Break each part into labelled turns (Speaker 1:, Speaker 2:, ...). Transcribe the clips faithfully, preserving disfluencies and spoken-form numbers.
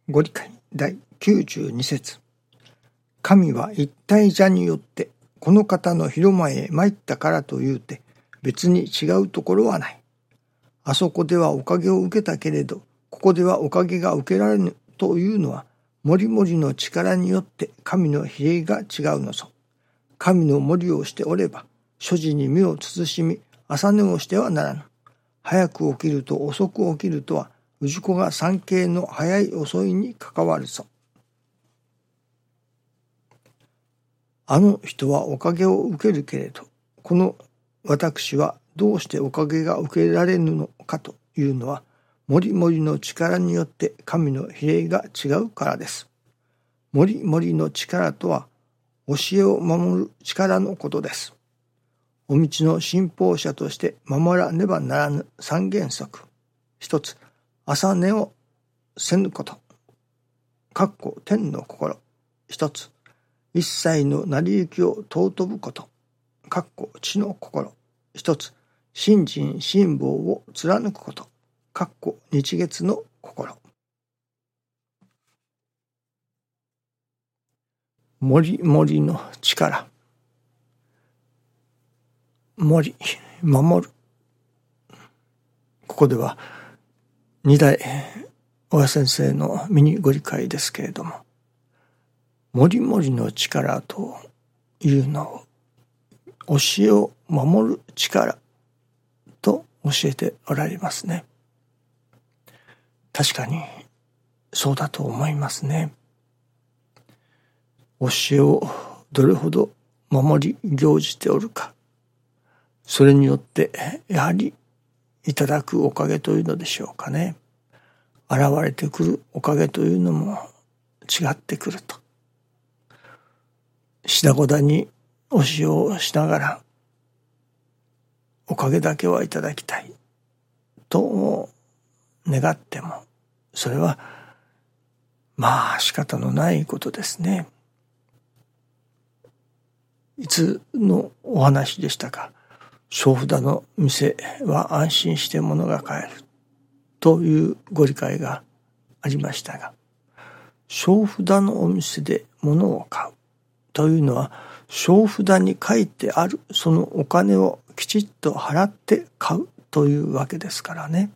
Speaker 1: ご理解だいきゅうじゅうに節。神は一体者によってこの方の広間へ参ったからというて別に違うところはない。あそこではおかげを受けたけれどここではおかげが受けられぬというのはもりもりの力によって神の比例が違うのぞ。神の守りをしておれば所持に身を慎み朝寝をしてはならぬ。早く起きると遅く起きるとは氏子が産経の早い遅いに関わるぞ。あの人はおかげを受けるけれどこの私はどうしておかげが受けられぬのかというのはもりもりの力によって神の比例が違うからです。もりもりの力とは教えを守る力のことです。お道の信奉者として守らねばならぬ三原則。一つ、朝寝をせぬこと。かっこ天の心。一つ、一切の成り行きを尊ぶこと。かっこ地の心。一つ、信心信望を貫くこと。かっこ日月の心。もりもりの力。もり、守る。ここでは二代親先生のミニご理解ですけれども、もりもりの力というのを教えを守る力と教えておられますね。確かにそうだと思いますね。教えをどれほど守り行じておるか、それによってやはりいただくおかげというのでしょうかね。現れてくるおかげというのも違ってくると。しだごだに教えをしながらおかげだけはいただきたいと願っても、それはまあ仕方のないことですね。いつのお話でしたか。小札の店は安心して物が買えるというご理解がありましたが、小札のお店で物を買うというのは小札に書いてあるそのお金をきちっと払って買うというわけですからね。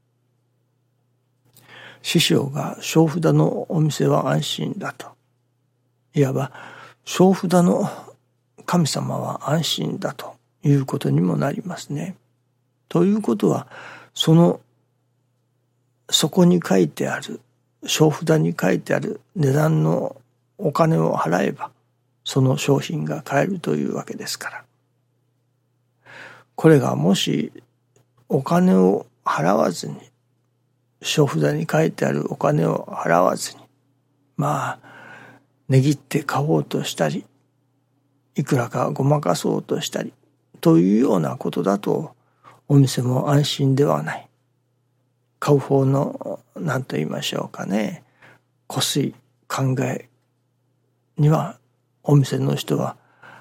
Speaker 1: 師匠が小札のお店は安心だと、いわば小札の神様は安心だということにもなりますね。ということはそのそこに書いてある小札に書いてある値段のお金を払えばその商品が買えるというわけですから、これがもしお金を払わずに小札に書いてあるお金を払わずにまあ値切って買おうとしたりいくらかごまかそうとしたりというようなことだとお店も安心ではない。買う方の何と言いましょうかね、こすい考えにはお店の人は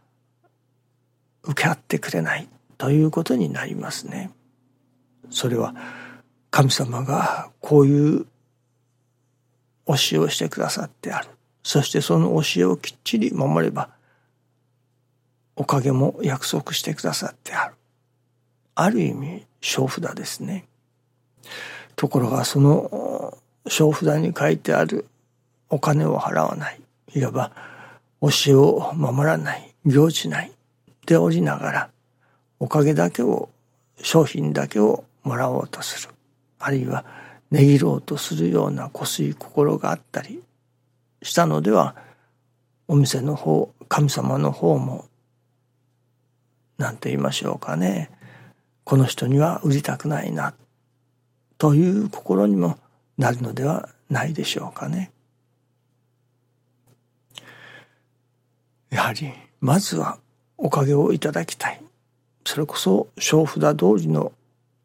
Speaker 1: 受け合ってくれないということになりますね。それは神様がこういう教えをしてくださってある。そしてその教えをきっちり守ればおかげも約束してくださってある。ある意味小札ですね。ところがその小札に書いてあるお金を払わない、いわば教えを守らない、行じないでおりながらおかげだけを、商品だけをもらおうとする、あるいは値切ろうとするようなこすい心があったりしたのでは、お店の方、神様の方も何て言いましょうかね、この人には売りたくないなという心にもなるのではないでしょうかね。やはりまずはおかげをいただきたい。それこそ小札通りの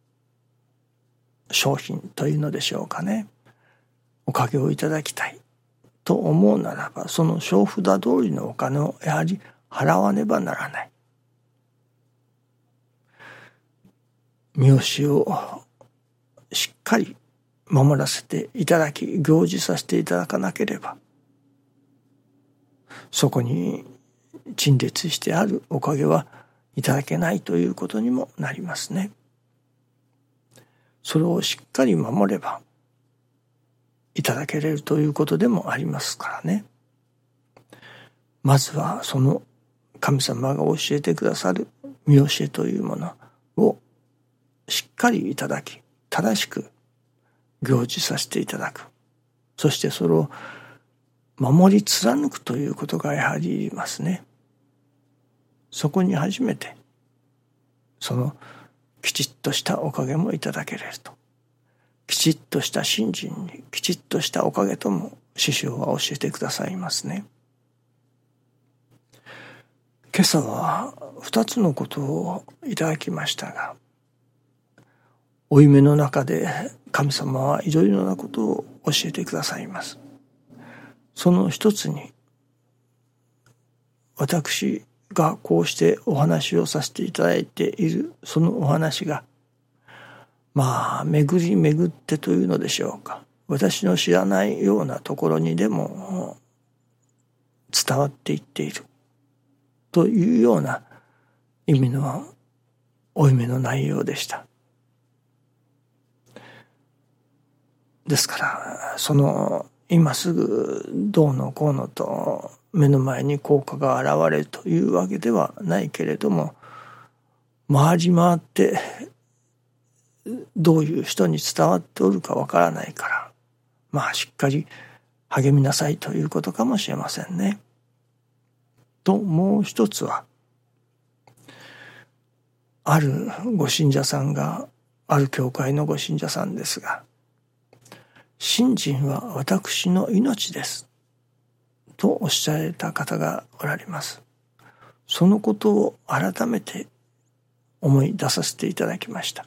Speaker 1: 商品というのでしょうかね。おかげをいただきたいと思うならば、その小札通りのお金をやはり払わねばならない。見教えをしっかり守らせていただき、行事させていただかなければ、そこに陳列してあるおかげはいただけないということにもなりますね。それをしっかり守ればいただけれるということでもありますからね。まずはその神様が教えてくださる見教えというものをしっかりいただき、正しく行事させていただく。そしてそれを守り貫くということがやはりいりますね。そこに初めてそのきちっとしたおかげもいただけれると。きちっとした信心にきちっとしたおかげとも師匠は教えてくださいますね。今朝は二つのことをいただきましたが、負い目の中で神様はいろいろなことを教えてくださいます。その一つに、私がこうしてお話をさせていただいているそのお話が、まあ巡り巡ってというのでしょうか、私の知らないようなところにでも伝わっていっているというような意味の負い目の内容でした。ですからその今すぐどうのこうのと目の前に効果が現れるというわけではないけれども、回り回ってどういう人に伝わっておるかわからないから、まあしっかり励みなさいということかもしれませんね。ともう一つは、あるご信者さんが、ある教会のご信者さんですが、信心は私の命ですとおっしゃられた方がおられます。そのことを改めて思い出させていただきました。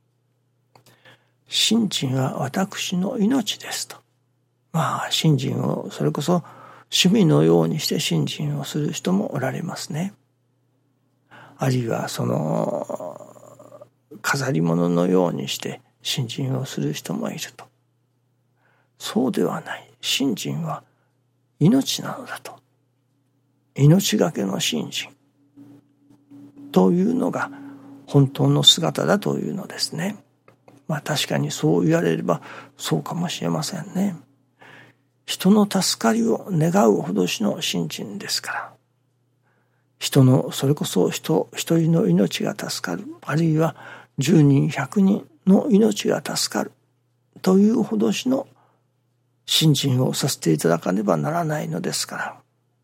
Speaker 1: 信心は私の命ですと。まあ信心をそれこそ趣味のようにして信心をする人もおられますね。あるいはその飾り物のようにして信心をする人もいると。そうではない。信心は命なのだと。命がけの信心というのが本当の姿だというのですね。まあ確かにそう言われればそうかもしれませんね。人の助かりを願うほどしの信心ですから。人の、それこそ人一人の命が助かる、あるいは十人百人の命が助かるというほどしの信心をさせていただかねばならないのですから、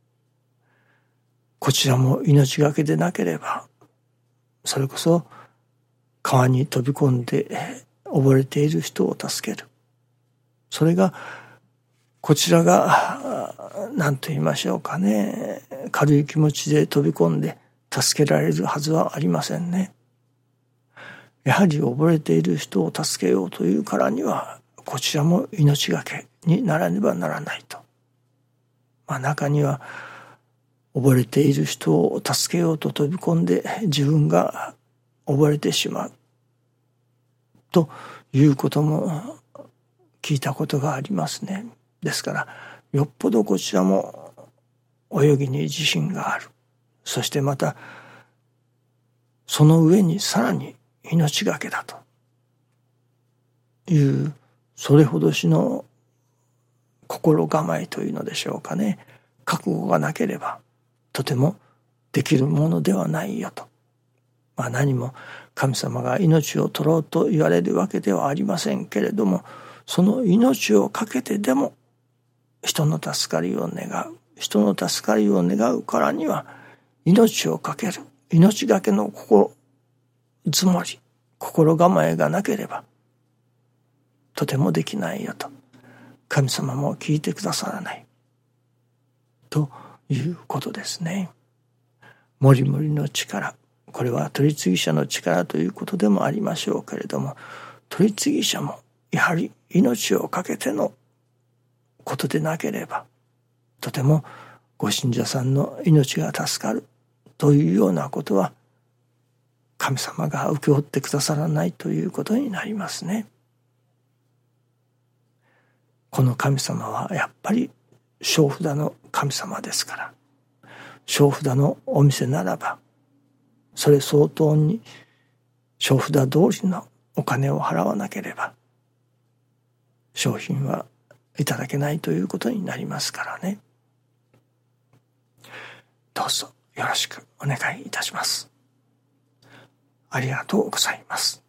Speaker 1: こちらも命がけでなければ、それこそ川に飛び込んで溺れている人を助ける。それがこちらが何と言いましょうかね、軽い気持ちで飛び込んで助けられるはずはありませんね。やはり溺れている人を助けようというからには、こちらも命がけにならねばならないと。まあ中には溺れている人を助けようと飛び込んで自分が溺れてしまうということも聞いたことがありますね。ですからよっぽどこちらも泳ぎに自信がある。そしてまたその上にさらに命がけだというそれほどしの心構えというのでしょうかね。覚悟がなければとてもできるものではないよと。まあ何も神様が命を取ろうと言われるわけではありませんけれども、その命をかけてでも人の助かりを願う。人の助かりを願うからには命をかける。命がけの心づもり、心構えがなければとてもできないよと。神様も聞いてくださらないということですね。もりもりの力、これは取り次ぎ者の力ということでもありましょうけれども、取り次ぎ者もやはり命をかけてのことでなければとてもご信者さんの命が助かるというようなことは神様が請け負ってくださらないということになりますね。 この神様はやっぱり小札の神様ですから、小札のお店ならばそれ相当に小札通りのお金を払わなければ商品はいただけないということになりますからね。どうぞよろしくお願いいたします。ありがとうございます。